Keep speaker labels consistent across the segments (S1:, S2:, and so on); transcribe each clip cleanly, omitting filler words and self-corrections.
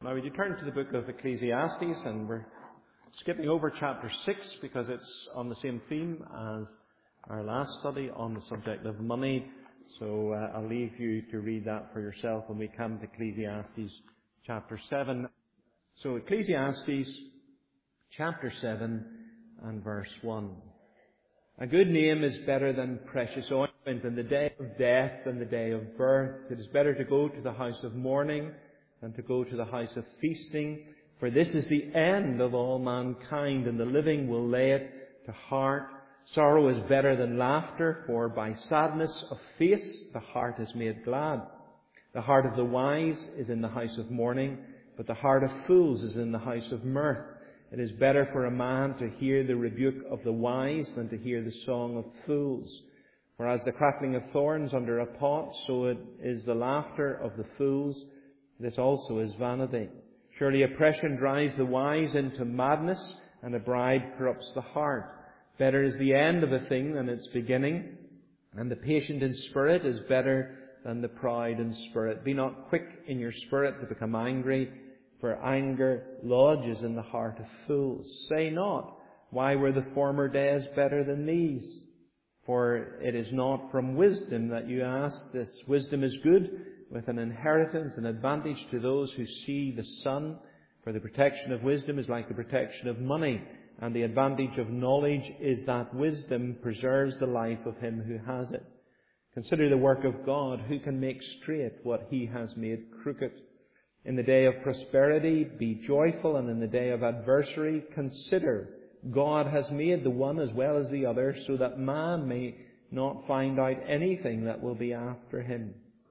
S1: Now, would you turn to the book of Ecclesiastes, and we're skipping over chapter 6 because it's on the same theme as our last study on the subject of money. So I'll leave you to read that for yourself when we come to Ecclesiastes chapter 7. So Ecclesiastes chapter 7 and verse 1. A good name is better than precious ointment, and the day of death than the day of birth. It is better to go to the house of mourning than to go to the house of feasting. For this is the end of all mankind, and the living will lay it to heart. Sorrow is better than laughter, for by sadness of face the heart is made glad. The heart of the wise is in the house of mourning, but the heart of fools is in the house of mirth. It is better for a man to hear the rebuke of the wise than to hear the song of fools. For as the crackling of thorns under a pot, so it is the laughter of the fools. This also is vanity. Surely oppression drives the wise into madness, and a bribe corrupts the heart. Better is the end of a thing than its beginning, and the patient in spirit is better than the proud in spirit. Be not quick in your spirit to become angry, for anger lodges in the heart of fools. Say not, why were the former days better than these? For it is not from wisdom that you ask this. Wisdom is good, with an inheritance, an advantage to those who see the sun. For the protection of wisdom is like the protection of money, and the advantage of knowledge is that wisdom preserves the life of him who has it. Consider the work of God, who can make straight what he has made crooked. In the day of prosperity be joyful, and in the day of adversity consider. God has made the one as well as the other, so that man may not find out anything that will be after him.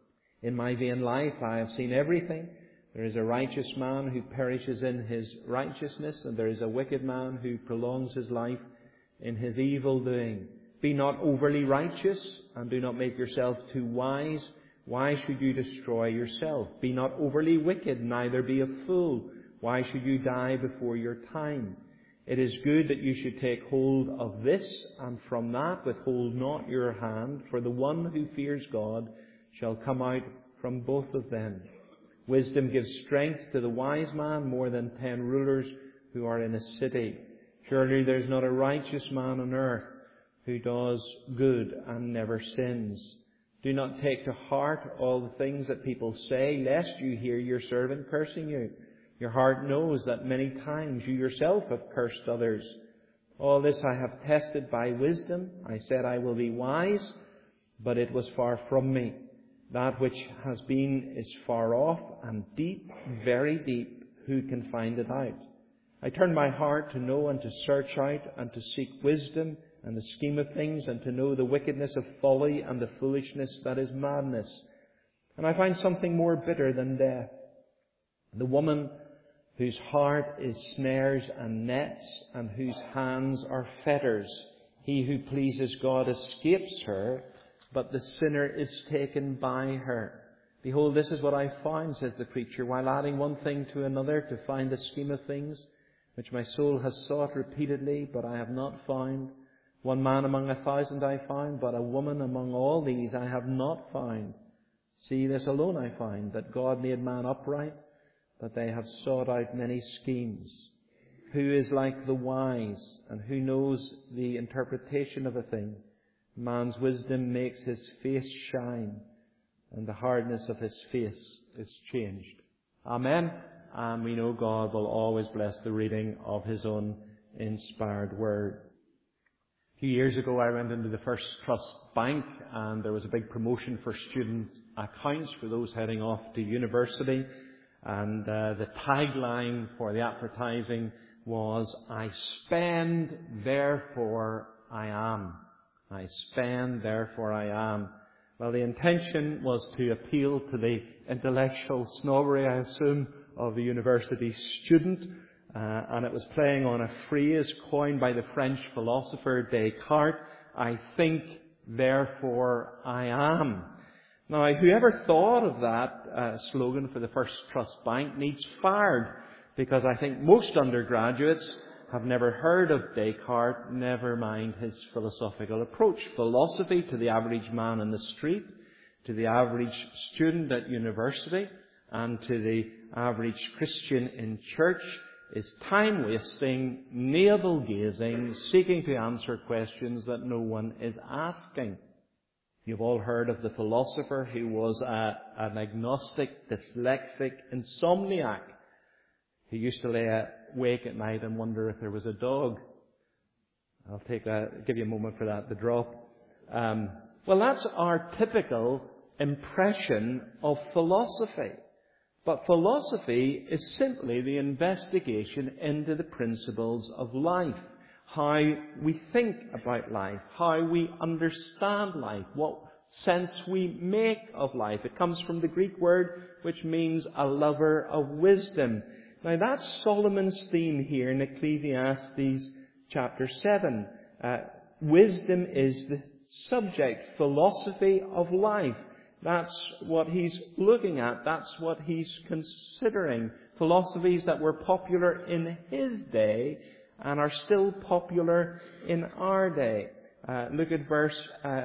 S1: In my vain life I have seen everything. There is a righteous man who perishes in his righteousness, and there is a wicked man who prolongs his life in his evil doing. Be not overly righteous, and do not make yourself too wise. Why should you destroy yourself? Be not overly wicked, neither be a fool. Why should you die before your time? It is good that you should take hold of this, and from that withhold not your hand, for the one who fears God shall come out from both of them. Wisdom gives strength to the wise man more than 10 rulers who are in a city. Surely there is not a righteous man on earth who does good and never sins. Do not take to heart all the things that people say, lest you hear your servant cursing you. Your heart knows that many times you yourself have cursed others. All this I have tested by wisdom. I said I will be wise, but it was far from me. That which has been is far off and deep, very deep. Who can find it out? I turned my heart to know and to search out and to seek wisdom and the scheme of things, and to know the wickedness of folly and the foolishness that is madness. And I find something more bitter than death. The woman whose heart is snares and nets, and whose hands are fetters. He who pleases God escapes her, but the sinner is taken by her. Behold, this is what I found, says the preacher, while adding one thing to another to find the scheme of things, which my soul has sought repeatedly, but I have not found. One man among 1,000 I found, but a woman among all these I have not found. See, this alone I find, that God made man upright, but they have sought out many schemes. Who is like the wise, and who knows the interpretation of a thing? Man's wisdom makes his face shine, and the hardness of his face is changed. Amen. And we know God will always bless the reading of his own inspired word. A few years ago I went into the First Trust Bank, and there was a big promotion for student accounts for those heading off to university. And the tagline for the advertising was, I spend, therefore I am. I spend, therefore I am. Well, the intention was to appeal to the intellectual snobbery, I assume, of the university student. And it was playing on a phrase coined by the French philosopher Descartes, I think, therefore I am. Now, whoever thought of that slogan for the First Trust Bank needs fired, because I think most undergraduates have never heard of Descartes, never mind his philosophical approach. Philosophy to the average man in the street, to the average student at university, and to the average Christian in church is time-wasting, navel-gazing, seeking to answer questions that no one is asking. You've all heard of the philosopher who was an agnostic, dyslexic, insomniac. He used to lay awake at night and wonder if there was a dog. I'll give you a moment for that to drop. Well, that's our typical impression of philosophy. But philosophy is simply the investigation into the principles of life. How we think about life, how we understand life, what sense we make of life. It comes from the Greek word which means a lover of wisdom. Now that's Solomon's theme here in Ecclesiastes chapter 7. Wisdom is the subject, philosophy of life. That's what he's looking at. That's what he's considering. Philosophies that were popular in his day and are still popular in our day. Look at verse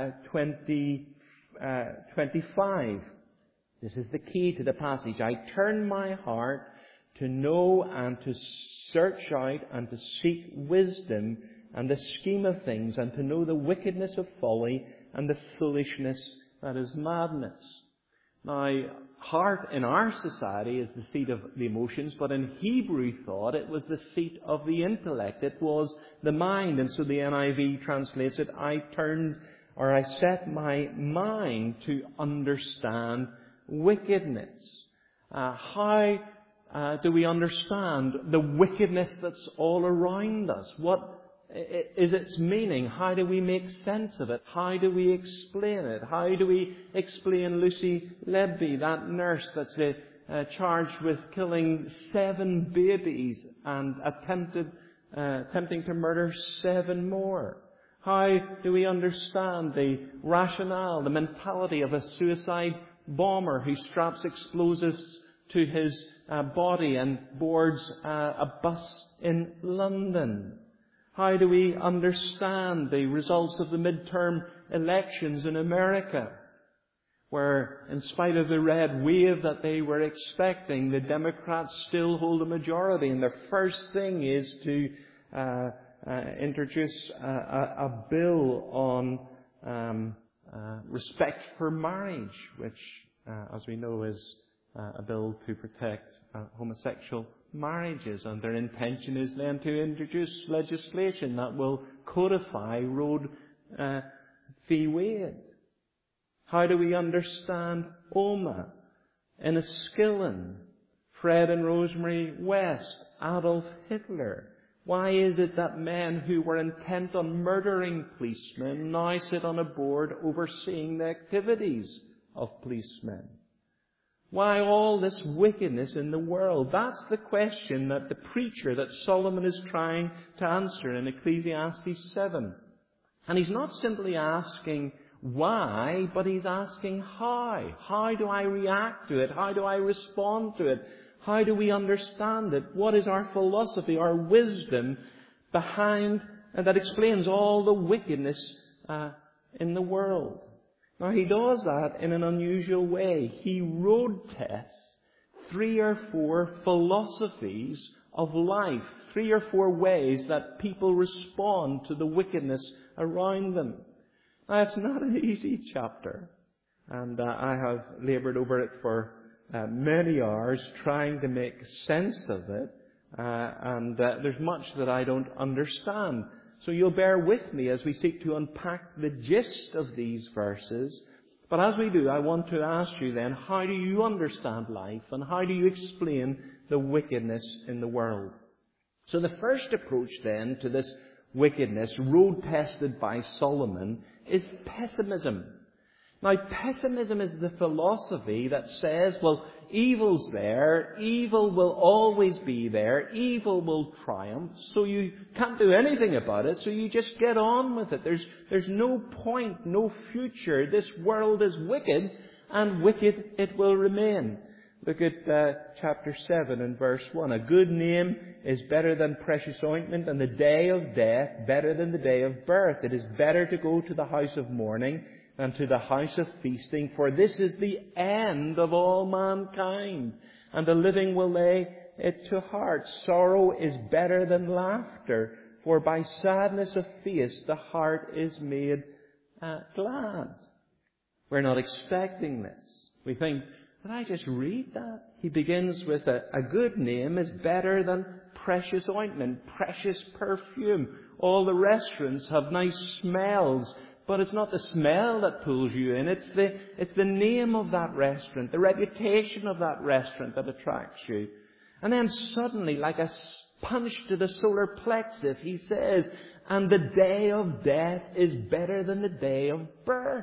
S1: 25. This is the key to the passage. I turn my heart to know and to search out and to seek wisdom and the scheme of things, and to know the wickedness of folly and the foolishness that is madness. Now, heart in our society is the seat of the emotions, but in Hebrew thought it was the seat of the intellect. It was the mind, and so the NIV translates it, I set my mind to understand wickedness. How do we understand the wickedness that's all around us? What is its meaning? How do we make sense of it? How do we explain it? How do we explain Lucy Lebby, that nurse that's charged with killing 7 babies and attempting to murder 7 more? How do we understand the rationale, the mentality of a suicide bomber who straps explosives to his body and boards a bus in London? How do we understand the results of the midterm elections in America, where, in spite of the red wave that they were expecting, the Democrats still hold a majority, and their first thing is to introduce a bill on respect for marriage, which, as we know, is a bill to protect homosexual marriages, and their intention is then to introduce legislation that will codify Roe v. Wade. How do we understand Oma, Enniskillen, Fred and Rosemary West, Adolf Hitler? Why is it that men who were intent on murdering policemen now sit on a board overseeing the activities of policemen? Why all this wickedness in the world? That's the question that the preacher, that Solomon is trying to answer in Ecclesiastes 7. And he's not simply asking why, but he's asking how. How do I react to it? How do I respond to it? How do we understand it? What is our philosophy, our wisdom behind, and that explains all the wickedness in the world? Now, he does that in an unusual way. He road tests 3 or 4 philosophies of life, 3 or 4 ways that people respond to the wickedness around them. Now, it's not an easy chapter, and I have laboured over it for many hours trying to make sense of it, and there's much that I don't understand. So you'll bear with me as we seek to unpack the gist of these verses. But as we do, I want to ask you then, how do you understand life, and how do you explain the wickedness in the world? So the first approach then to this wickedness, road tested by Solomon, is pessimism. Now, pessimism is the philosophy that says, well, evil's there, evil will always be there, evil will triumph, so you can't do anything about it, so you just get on with it. There's no point, no future. This world is wicked, and wicked it will remain. Look at chapter 7 and verse 1. A good name is better than precious ointment, and the day of death better than the day of birth. It is better to go to the house of mourning and to the house of feasting, for this is the end of all mankind, and the living will lay it to heart. Sorrow is better than laughter, for by sadness of face the heart is made glad. We're not expecting this. We think, did I just read that? He begins with a good name is better than precious ointment, precious perfume. All the restaurants have nice smells, but it's not the smell that pulls you in. It's the name of that restaurant, the reputation of that restaurant that attracts you. And then suddenly, like a punch to the solar plexus, he says, and the day of death is better than the day of birth.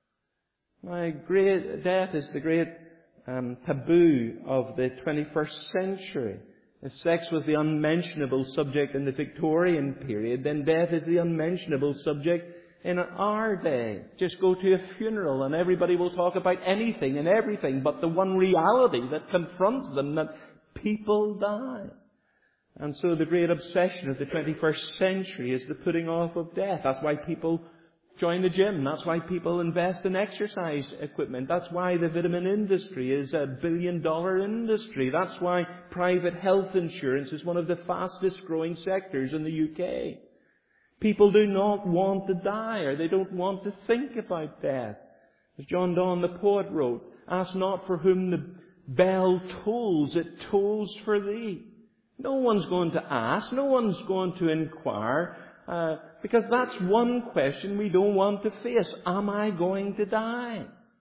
S1: Death is the great taboo of the 21st century. If sex was the unmentionable subject in the Victorian period, then death is the unmentionable subject in our day. Just go to a funeral and everybody will talk about anything and everything but the one reality that confronts them, that people die. And so the great obsession of the 21st century is the putting off of death. That's why people join the gym. That's why people invest in exercise equipment. That's why the vitamin industry is $1 billion industry. That's why private health insurance is one of the fastest growing sectors in the UK. People do not want to die, or they don't want to think about death. As John Donne, the poet, wrote, ask not for whom the bell tolls, it tolls for thee. No one's going to ask, no one's going to inquire, because that's one question we don't want to face. Am I going to die?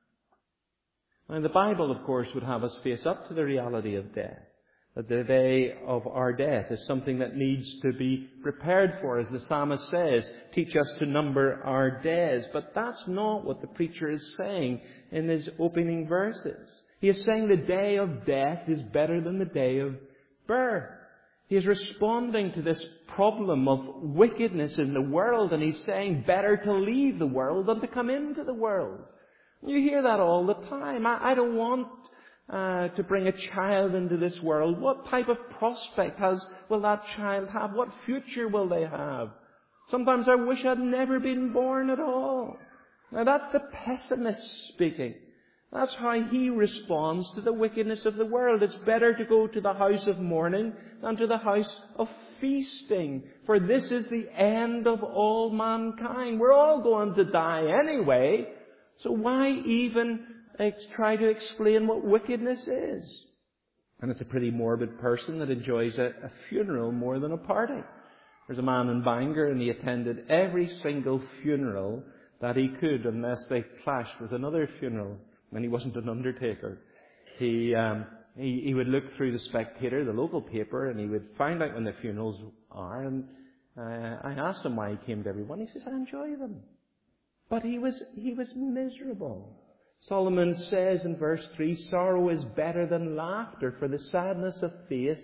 S1: And the Bible, of course, would have us face up to the reality of death. That the day of our death is something that needs to be prepared for. As the psalmist says, teach us to number our days. But that's not what the preacher is saying in his opening verses. He is saying the day of death is better than the day of birth. He is responding to this problem of wickedness in the world, and he's saying better to leave the world than to come into the world. You hear that all the time. I don't want to bring a child into this world. What type of prospect will that child have? What future will they have? Sometimes I wish I'd never been born at all. Now that's the pessimist speaking. That's how he responds to the wickedness of the world. It's better to go to the house of mourning than to the house of feasting. For this is the end of all mankind. We're all going to die anyway. So why even try to explain what wickedness is? And it's a pretty morbid person that enjoys a funeral more than a party. There's a man in Bangor, and he attended every single funeral that he could, unless they clashed with another funeral. And he wasn't an undertaker. He would look through the Spectator, the local paper, and he would find out when the funerals are. And I asked him why he came to every one. He says, I enjoy them. But he was miserable. Solomon says in verse 3, sorrow is better than laughter, for the sadness of face,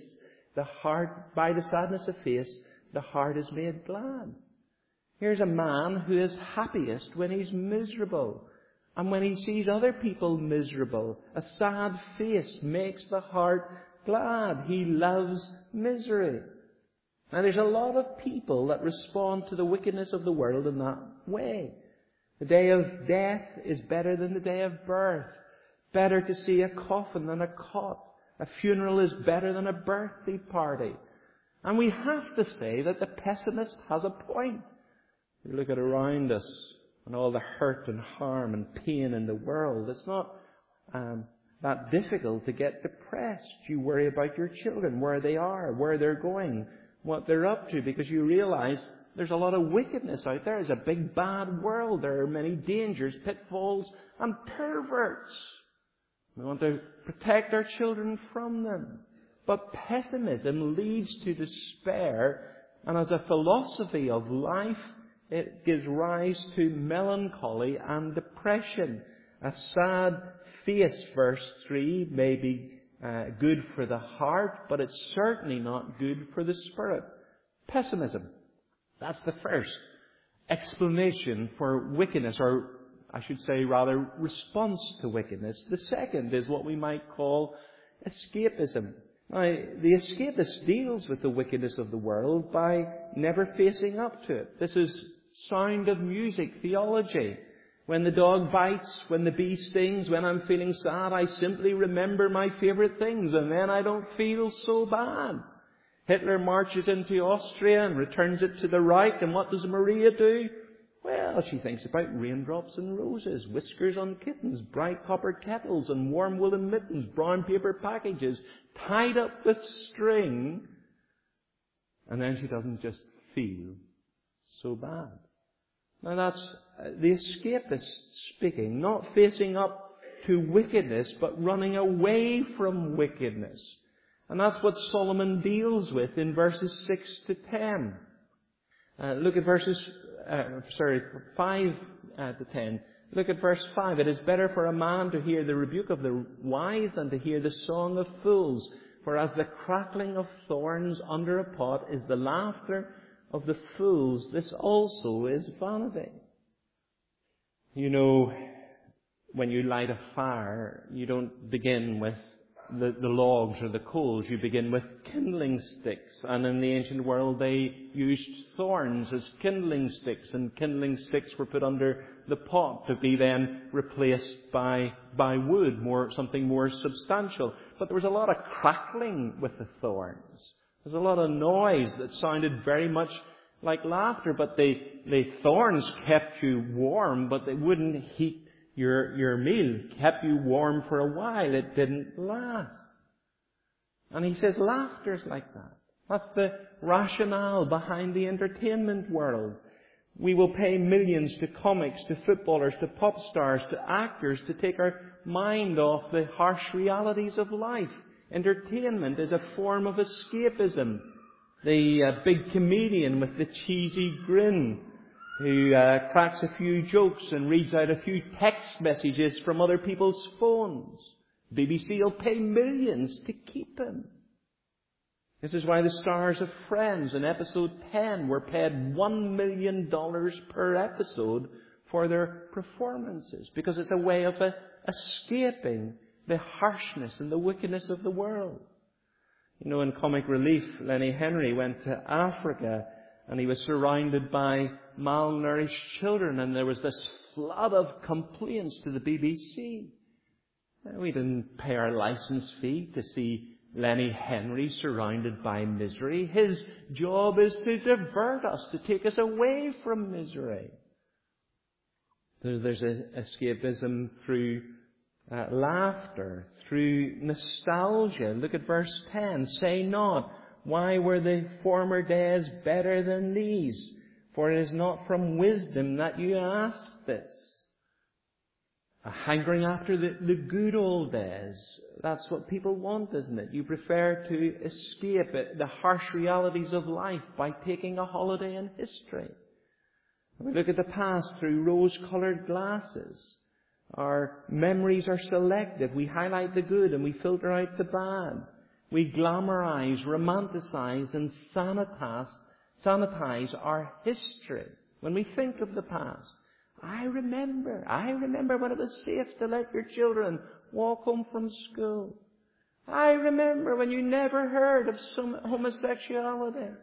S1: by the sadness of face, the heart is made glad. Here's a man who is happiest when he's miserable. And when he sees other people miserable, a sad face makes the heart glad. He loves misery. Now there's a lot of people that respond to the wickedness of the world in that way. The day of death is better than the day of birth. Better to see a coffin than a cot. A funeral is better than a birthday party. And we have to say that the pessimist has a point. We look at around us and all the hurt and harm and pain in the world. It's not that difficult to get depressed. You worry about your children, where they are, where they're going, what they're up to, because you realize there's a lot of wickedness out there. It's a big, bad world. There are many dangers, pitfalls, and perverts. We want to protect our children from them. But pessimism leads to despair, and as a philosophy of life, it gives rise to melancholy and depression. A sad face, verse 3, may be good for the heart, but it's certainly not good for the spirit. Pessimism. That's the first explanation for wickedness, or I should say rather response to wickedness. The second is what we might call escapism. Now, the escapist deals with the wickedness of the world by never facing up to it. This is Sound of Music theology. When the dog bites, when the bee stings, when I'm feeling sad, I simply remember my favorite things, and then I don't feel so bad. Hitler marches into Austria and returns it to the Reich, and what does Maria do? Well, she thinks about raindrops and roses, whiskers on kittens, bright copper kettles and warm woolen mittens, brown paper packages, tied up with string, and then she doesn't just feel so bad. Now that's the escapist speaking, not facing up to wickedness, but running away from wickedness. And that's what Solomon deals with in verses 6 to 10. Look at verses 5 to 10. Look at verse 5. It is better for a man to hear the rebuke of the wise than to hear the song of fools. For as the crackling of thorns under a pot is the laughter of the fools, this also is vanity. You know, when you light a fire, you don't begin with the logs or the coals. You begin with kindling sticks. And in the ancient world, they used thorns as kindling sticks, and kindling sticks were put under the pot to be then replaced by wood, something more substantial. But there was a lot of crackling with the thorns. There's a lot of noise that sounded very much like laughter, but the thorns kept you warm, but they wouldn't heat your meal. Kept you warm for a while. It didn't last. And he says laughter's like that. That's the rationale behind the entertainment world. We will pay millions to comics, to footballers, to pop stars, to actors to take our mind off the harsh realities of life. Entertainment is a form of escapism. The big comedian with the cheesy grin who cracks a few jokes and reads out a few text messages from other people's phones. BBC will pay millions to keep him. This is why the stars of Friends in episode 10 were paid $1 million per episode for their performances, because it's a way of escaping the harshness and the wickedness of the world. You know, in comic relief, Lenny Henry went to Africa and he was surrounded by malnourished children, and there was this flood of complaints to the BBC. We didn't pay our license fee to see Lenny Henry surrounded by misery. His job is to divert us, to take us away from misery. There's escapism through laughter, through nostalgia. Look at verse 10. Say not, why were the former days better than these? For it is not from wisdom that you ask this. A hankering after the good old days. That's what people want, isn't it? You prefer to escape the harsh realities of life by taking a holiday in history. We look at the past through rose-coloured glasses. Our memories are selective. We highlight the good and we filter out the bad. We glamorize, romanticize, and sanitize our history. When we think of the past, I remember when it was safe to let your children walk home from school. I remember when you never heard of some homosexuality.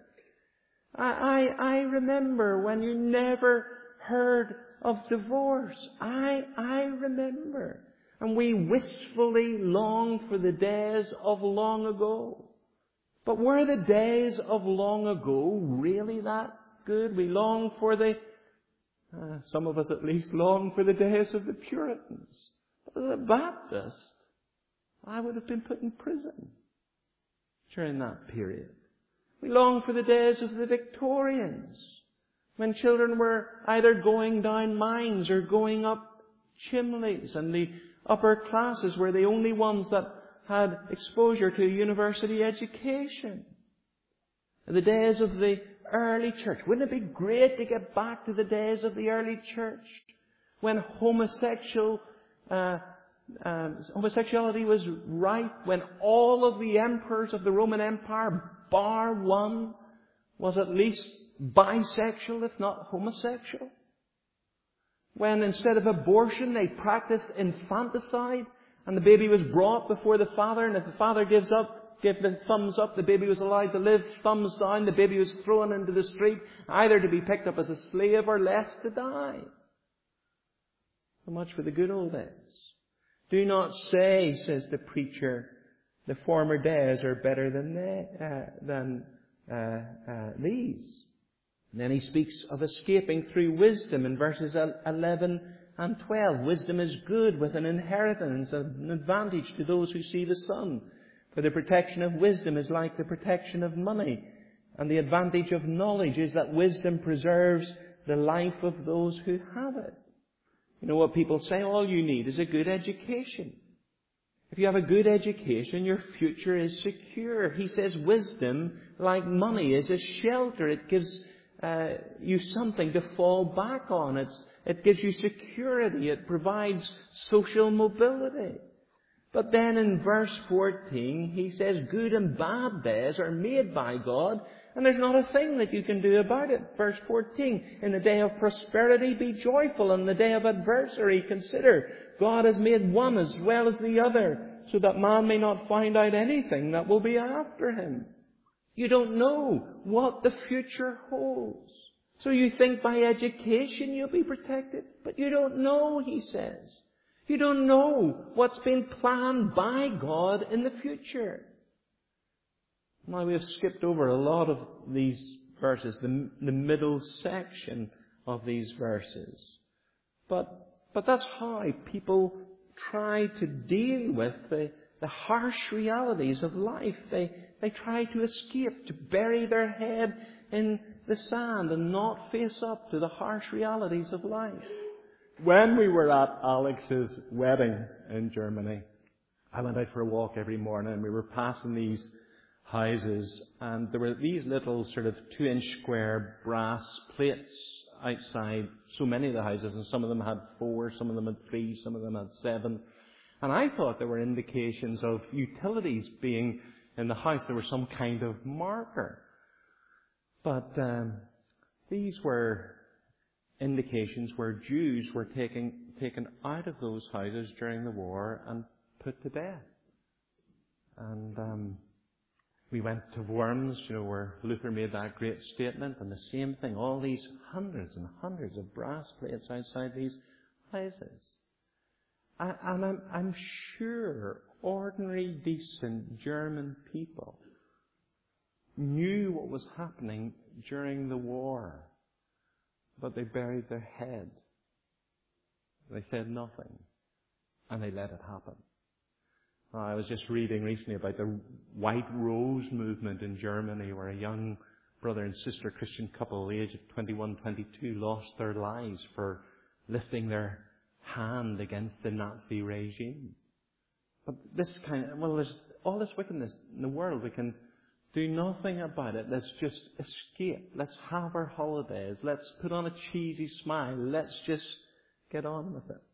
S1: I remember when you never heard of divorce. I remember. And we wistfully long for the days of long ago. But were the days of long ago really that good? We long for some of us at least long for the days of the Puritans. As a Baptist, I would have been put in prison during that period. We long for the days of the Victorians, when children were either going down mines or going up chimneys, and the upper classes were the only ones that had exposure to a university education. The days of the early church. Wouldn't it be great to get back to the days of the early church, when homosexuality was right, when all of the emperors of the Roman Empire, bar one, was at least bisexual, if not homosexual? When instead of abortion, they practiced infanticide, and the baby was brought before the father, and if the father gave the thumbs up, the baby was allowed to live. Thumbs down, the baby was thrown into the street, either to be picked up as a slave or left to die. So much for the good old days. Do not say, says the preacher, the former days are better than these. And then he speaks of escaping through wisdom in verses 11 and 12. Wisdom is good with an inheritance, an advantage to those who see the sun. For the protection of wisdom is like the protection of money. And the advantage of knowledge is that wisdom preserves the life of those who have it. You know what people say? All you need is a good education. If you have a good education, your future is secure. He says wisdom, like money, is a shelter. It gives you something to fall back on. It gives you security. It provides social mobility. But then in verse 14, he says good and bad days are made by God, and there's not a thing that you can do about it. Verse 14, in the day of prosperity be joyful, and in the day of adversity consider. God has made one as well as the other, so that man may not find out anything that will be after him. You don't know what the future holds. So you think by education you'll be protected, but you don't know, he says. You don't know what's been planned by God in the future. Now, we have skipped over a lot of these verses, the middle section of these verses. But that's how people try to deal with the harsh realities of life. They try to escape, to bury their head in the sand and not face up to the harsh realities of life. When we were at Alex's wedding in Germany, I went out for a walk every morning and we were passing these houses, and there were these little sort of 2-inch square brass plates outside so many of the houses, and some of them had 4, some of them had 3, some of them had 7. And I thought there were indications of utilities being in the house. There was some kind of marker. But these were indications where Jews were taken out of those houses during the war and put to death. And we went to Worms, where Luther made that great statement, and the same thing, all these hundreds and hundreds of brass plates outside these houses. And I'm sure ordinary, decent German people knew what was happening during the war, but they buried their head. They said nothing, and they let it happen. I was just reading recently about the White Rose movement in Germany, where a young brother and sister Christian couple, the age of 21, 22, lost their lives for lifting their hand against the Nazi regime. But there's all this wickedness in the world. We can do nothing about it. Let's just escape. Let's have our holidays. Let's put on a cheesy smile. Let's just get on with it.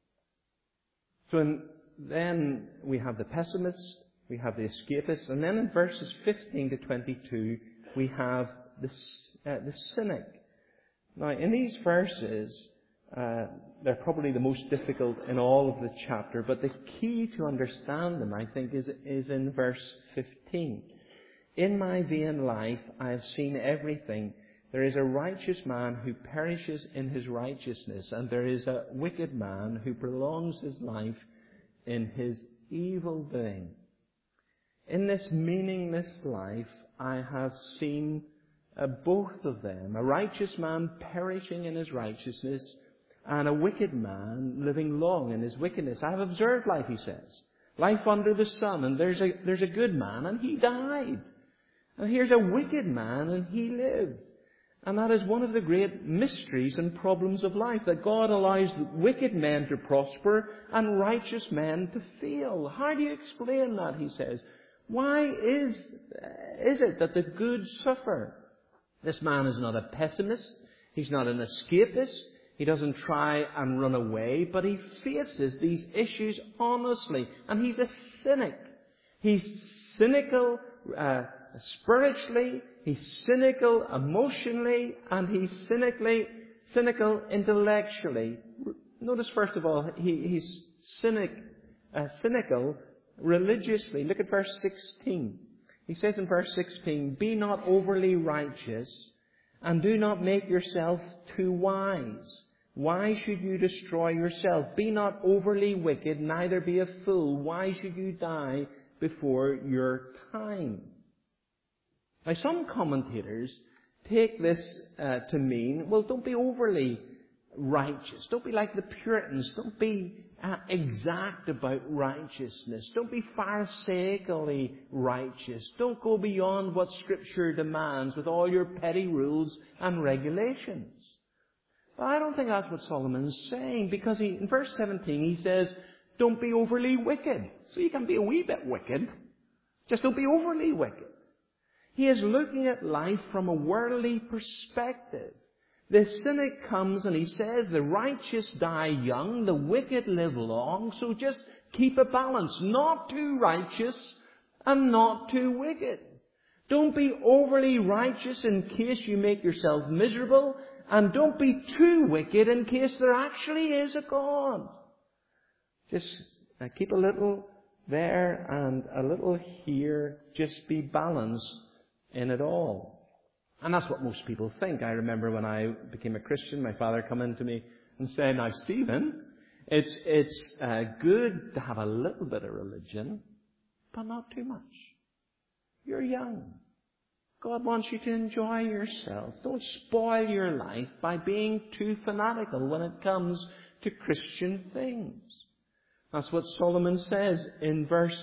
S1: So then we have the pessimist, we have the escapist, and then in verses 15 to 22 we have the cynic. Now, in these verses, they're probably the most difficult in all of the chapter, but the key to understand them, I think, is in verse 15. In my vain life I have seen everything. There is a righteous man who perishes in his righteousness, and there is a wicked man who prolongs his life in his evil doing. In this meaningless life I have seen both of them, a righteous man perishing in his righteousness and a wicked man living long in his wickedness. I have observed life, he says, life under the sun, and there's a good man and he died. And here's a wicked man and he lived. And that is one of the great mysteries and problems of life, that God allows wicked men to prosper and righteous men to fail. How do you explain that, he says? Why is it that the good suffer? This man is not a pessimist. He's not an escapist. He doesn't try and run away, but he faces these issues honestly. And he's a cynic. He's cynical spiritually, he's cynical emotionally, and he's cynical intellectually. Notice, first of all, he's cynical religiously. Look at verse 16. He says in verse 16, be not overly righteous, and do not make yourself too wise.
S2: Why should you destroy yourself? Be not overly wicked, neither be a fool. Why should you die before your time? Now, some commentators take this to mean, well, don't be overly righteous. Don't be like the Puritans. Don't be exact about righteousness. Don't be pharisaically righteous. Don't go beyond what Scripture demands with all your petty rules and regulations. But I don't think that's what Solomon's saying, because in verse 17 he says, don't be overly wicked. So you can be a wee bit wicked. Just don't be overly wicked. He is looking at life from a worldly perspective. The cynic comes and he says, the righteous die young, the wicked live long, so just keep a balance. Not too righteous and not too wicked. Don't be overly righteous in case you make yourself miserable, and don't be too wicked in case there actually is a God. Just keep a little there and a little here. Just be balanced in it all. And that's what most people think. I remember when I became a Christian, my father come in to me and said, now, Stephen, it's good to have a little bit of religion, but not too much. You're young. God wants you to enjoy yourself. Don't spoil your life by being too fanatical when it comes to Christian things. That's what Solomon says in verse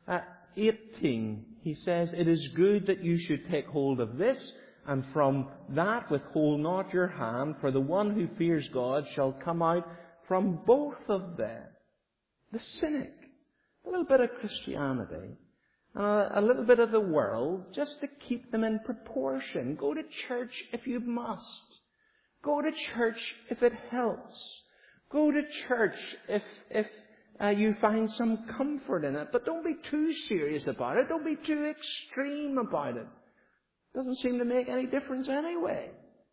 S2: 18. He says, it is good that you should take hold of this, and from that withhold not your hand, for the one who fears God shall come out from both of them. The cynic, a little bit of Christianity, a little bit of the world, just to keep them in proportion. Go to church if you must. Go to church if it helps. Go to church if you find some comfort in it. But don't be too serious about it. Don't be too extreme about it. Doesn't seem to make any difference anyway.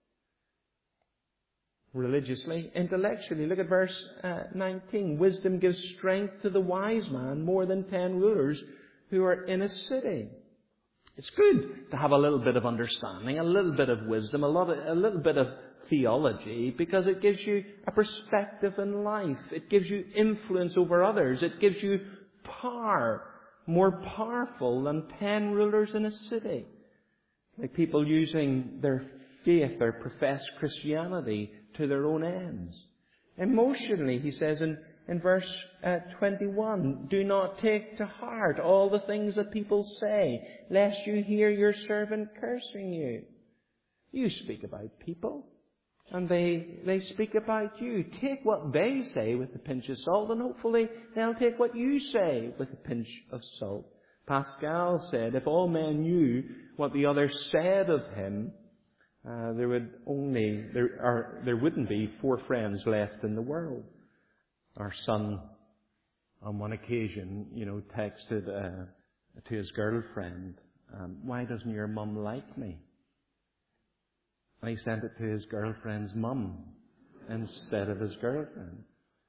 S2: Religiously, intellectually, look at verse 19. Wisdom gives strength to the wise man more than 10 rulers who are in a city. It's good to have a little bit of understanding, a little bit of wisdom, a little bit of theology, because it gives you a perspective in life. It gives you influence over others. It gives you power, more powerful than 10 rulers in a city. It's like people using their faith, their professed Christianity, to their own ends. Emotionally, he says in verse 21, do not take to heart all the things that people say, lest you hear your servant cursing you. You speak about people, and they speak about you. Take what they say with a pinch of salt, and hopefully they'll take what you say with a pinch of salt. Pascal said, if all men knew what the other said of him, there wouldn't be 4 friends left in the world. Our son, on one occasion, texted to his girlfriend, why doesn't your mum like me? And he sent it to his girlfriend's mum instead of his girlfriend.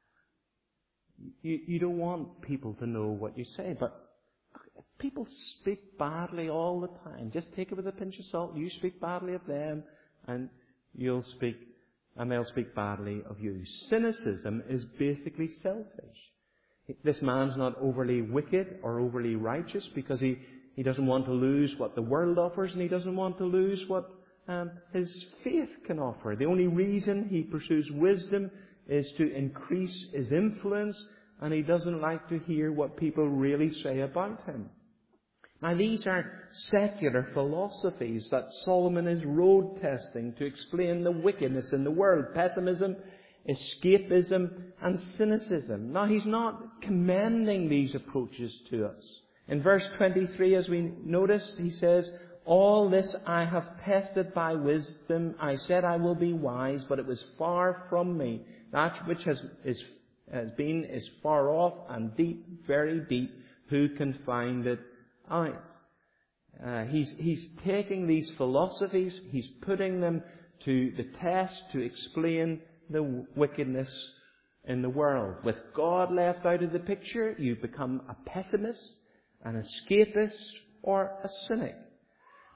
S2: You don't want people to know what you say, but people speak badly all the time. Just take it with a pinch of salt. You speak badly of them, and they'll speak badly of you. Cynicism is basically selfish. This man's not overly wicked or overly righteous because he doesn't want to lose what the world offers, and he doesn't want to lose what his faith can offer. The only reason he pursues wisdom is to increase his influence, and he doesn't like to hear what people really say about him. Now, these are secular philosophies that Solomon is road testing to explain the wickedness in the world. Pessimism, escapism, and cynicism. Now, he's not commending these approaches to us. In verse 23, as we noticed, he says, all this I have tested by wisdom. I said I will be wise, but it was far from me. That which is far off and deep, very deep. Who can find it out? He's taking these philosophies, he's putting them to the test to explain the wickedness in the world. With God left out of the picture, you become a pessimist, an escapist, or a cynic.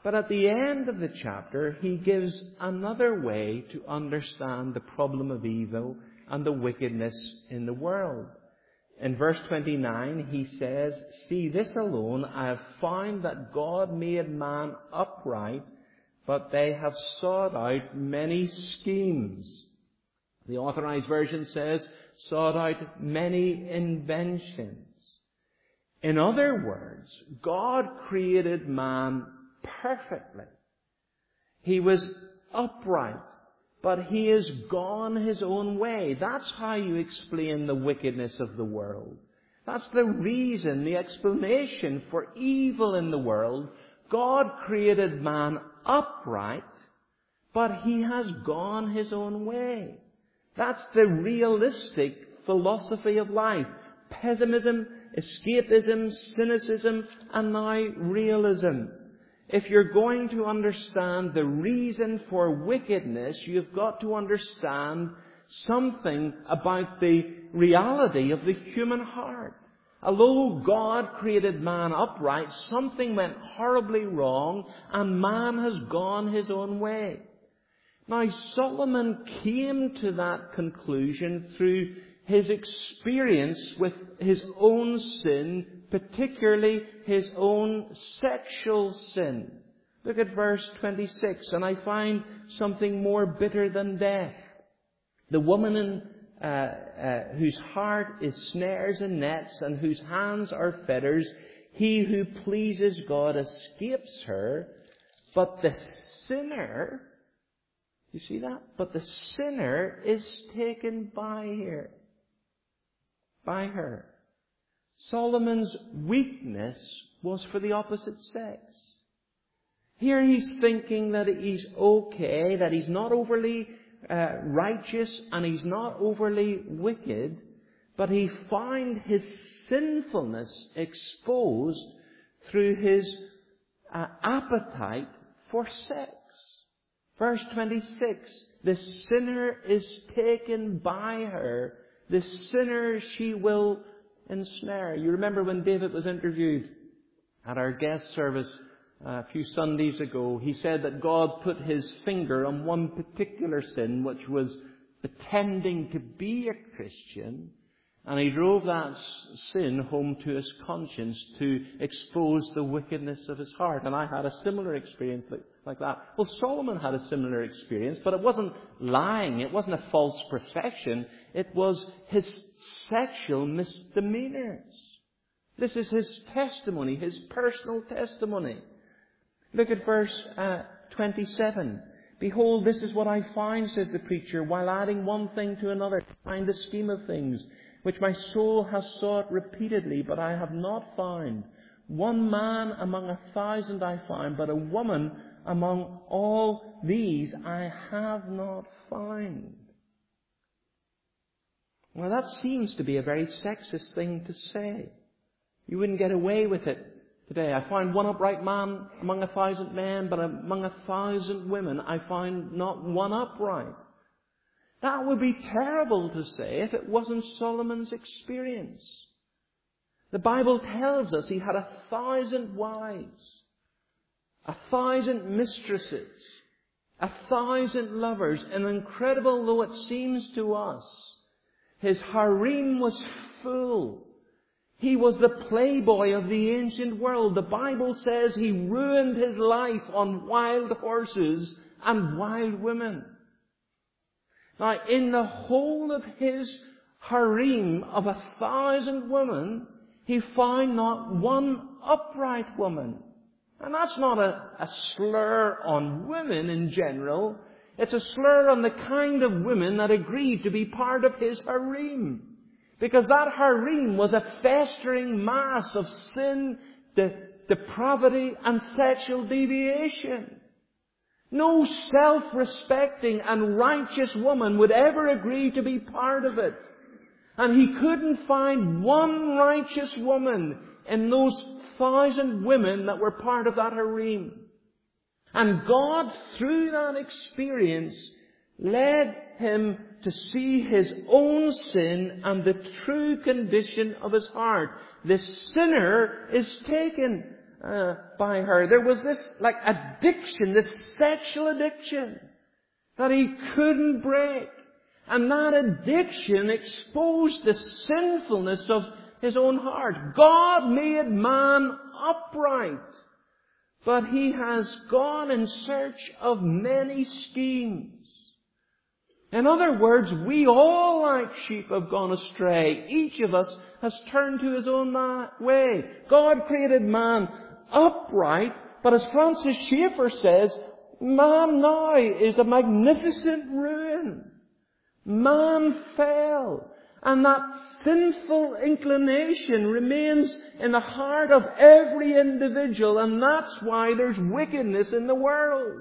S2: But at the end of the chapter, he gives another way to understand the problem of evil and the wickedness in the world. In verse 29, he says, "See, this alone I have found that God made man upright, but they have sought out many schemes." The Authorized Version says, sought out many inventions. In other words, God created man perfectly. He was upright, but he has gone his own way. That's how you explain the wickedness of the world. That's the reason, the explanation for evil in the world. God created man upright, but he has gone his own way. That's the realistic philosophy of life. Pessimism, escapism, cynicism, and now realism. If you're going to understand the reason for wickedness, you've got to understand something about the reality of the human heart. Although God created man upright, something went horribly wrong, and man has gone his own way. Now, Solomon came to that conclusion through his experience with his own sin, particularly his own sexual sin. Look at verse 26, and I find something more bitter than death. The woman whose heart is snares and nets, and whose hands are fetters, he who pleases God escapes her, but the sinner, you see that? But the sinner is taken by her. Solomon's weakness was for the opposite sex. Here he's thinking that he's okay, that he's not overly righteous and he's not overly wicked, but he found his sinfulness exposed through his appetite for sex. Verse 26, the sinner is taken by her. The sinner she will ensnare. You remember when David was interviewed at our guest service a few Sundays ago, he said that God put his finger on one particular sin, which was pretending to be a Christian, and he drove that sin home to his conscience to expose the wickedness of his heart. And I had a similar experience like that. Well, Solomon had a similar experience, but it wasn't lying. It wasn't a false profession. It was his sexual misdemeanors. This is his testimony, his personal testimony. Look at verse 27. "Behold, this is what I find," says the preacher, "while adding one thing to another, to find the scheme of things, which my soul has sought repeatedly, but I have not found. One man among 1,000 I found, but a woman among all these I have not found." Well, that seems to be a very sexist thing to say. You wouldn't get away with it today. I find one upright man among 1,000 men, but among 1,000 women I find not one upright. That would be terrible to say if it wasn't Solomon's experience. The Bible tells us he had 1,000 wives, 1,000 mistresses, 1,000 lovers, and incredible though it seems to us, his harem was full. He was the playboy of the ancient world. The Bible says he ruined his life on wild horses and wild women. Now, in the whole of his harem of 1,000 women, he found not one upright woman. And that's not a slur on women in general. It's a slur on the kind of women that agreed to be part of his harem. Because that harem was a festering mass of sin, depravity, and sexual deviation. No self-respecting and righteous woman would ever agree to be part of it. And he couldn't find one righteous woman in those 1,000 women that were part of that harem. And God, through that experience, led him to see his own sin and the true condition of his heart. The sinner is taken. by her. There was this addiction, this sexual addiction that he couldn't break. And that addiction exposed the sinfulness of his own heart. God made man upright, but he has gone in search of many schemes. In other words, we all like sheep have gone astray. Each of us has turned to his own way. God created man upright, but as Francis Schaeffer says, man now is a magnificent ruin. Man fell, and that sinful inclination remains in the heart of every individual, and that's why there's wickedness in the world.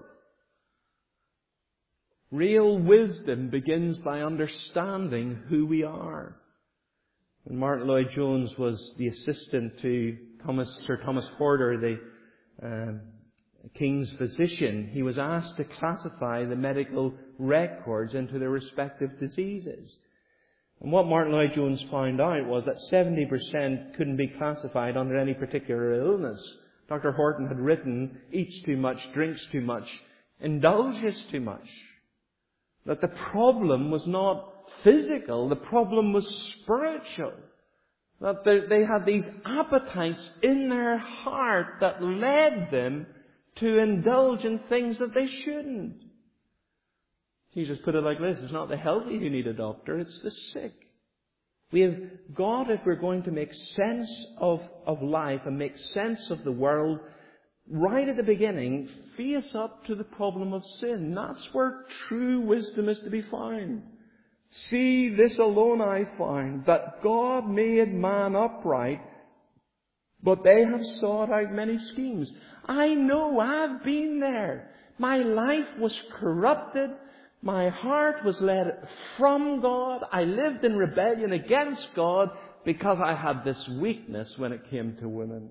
S2: Real wisdom begins by understanding who we are. When Martin Lloyd-Jones was the assistant to Sir Thomas Porter, the King's physician, he was asked to classify the medical records into their respective diseases. And what Martin Lloyd-Jones found out was that 70% couldn't be classified under any particular illness. Dr. Horton had written, eats too much, drinks too much, indulges too much. That the problem was not physical, the problem was spiritual. That they had these appetites in their heart that led them to indulge in things that they shouldn't. Jesus put it like this: it's not the healthy who need a doctor, it's the sick. We have got, if we're going to make sense of life and make sense of the world, right at the beginning, face up to the problem of sin. That's where true wisdom is to be found. See, this alone I find, that God made man upright, but they have sought out many schemes. I know, I've been there. My life was corrupted. My heart was led from God. I lived in rebellion against God because I had this weakness when it came to women.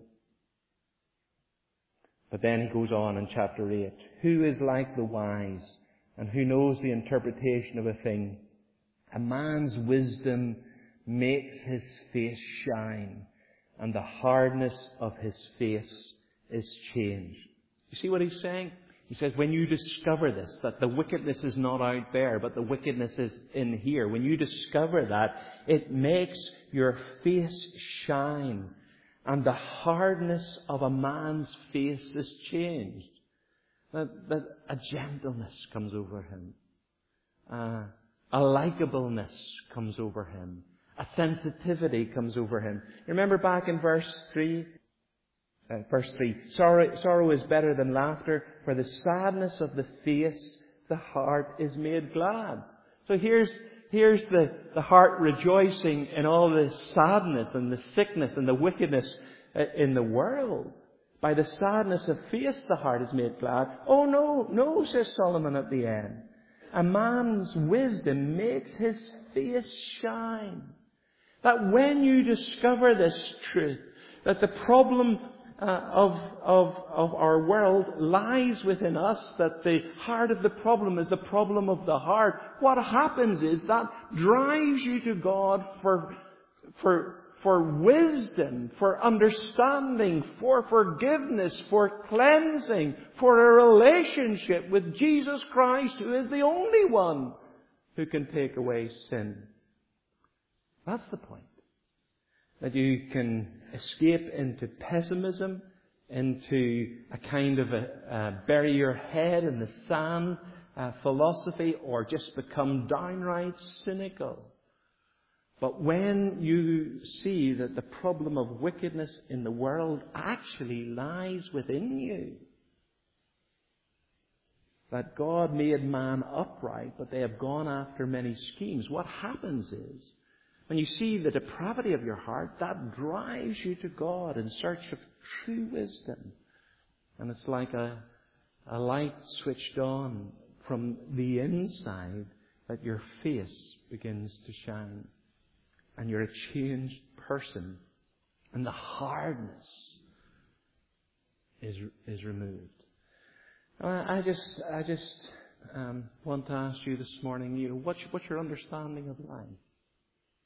S2: But then he goes on in chapter 8. Who is like the wise, and who knows the interpretation of a thing? A man's wisdom makes his face shine, and the hardness of his face is changed. You see what he's saying? He says, when you discover this, that the wickedness is not out there, but the wickedness is in here. When you discover that, it makes your face shine. And the hardness of a man's face is changed. That a gentleness comes over him. A likableness comes over him. A sensitivity comes over him. Remember back in verse 3? Verse 3. Sorrow is better than laughter, for the sadness of the face, the heart is made glad. So here's the heart rejoicing in all the sadness and the sickness and the wickedness in the world. By the sadness of face, the heart is made glad. Oh no, says Solomon at the end. A man's wisdom makes his face shine. That when you discover this truth, that the problem of our world lies within us, that the heart of the problem is the problem of the heart, what happens is that drives you to God for wisdom, for understanding, for forgiveness, for cleansing, for a relationship with Jesus Christ, who is the only one who can take away sin. That's the point. That you can escape into pessimism, into a kind of a bury your head in the sand philosophy, or just become downright cynical. But when you see that the problem of wickedness in the world actually lies within you, that God made man upright, but they have gone after many schemes, what happens is, when you see the depravity of your heart, that drives you to God in search of true wisdom. And it's like a light switched on from the inside, that your face begins to shine. And you're a changed person. And the hardness is removed. I just want to ask you this morning, what's your understanding of life?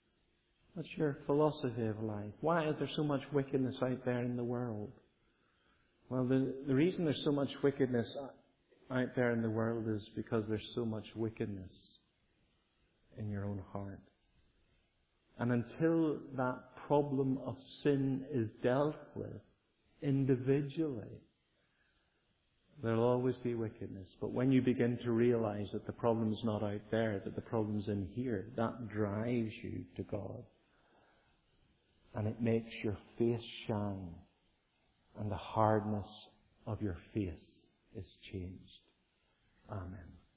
S2: What's your philosophy of life? Why is there so much wickedness out there in the world?
S1: Well, the reason there's so much wickedness out there in the world is because there's so much wickedness in your own heart. And until that problem of sin is dealt with individually, there'll always be wickedness. But when you begin to realize that the problem's not out there, that the problem's in here, that drives you to God. And it makes your face shine. And the hardness of your face is changed. Amen.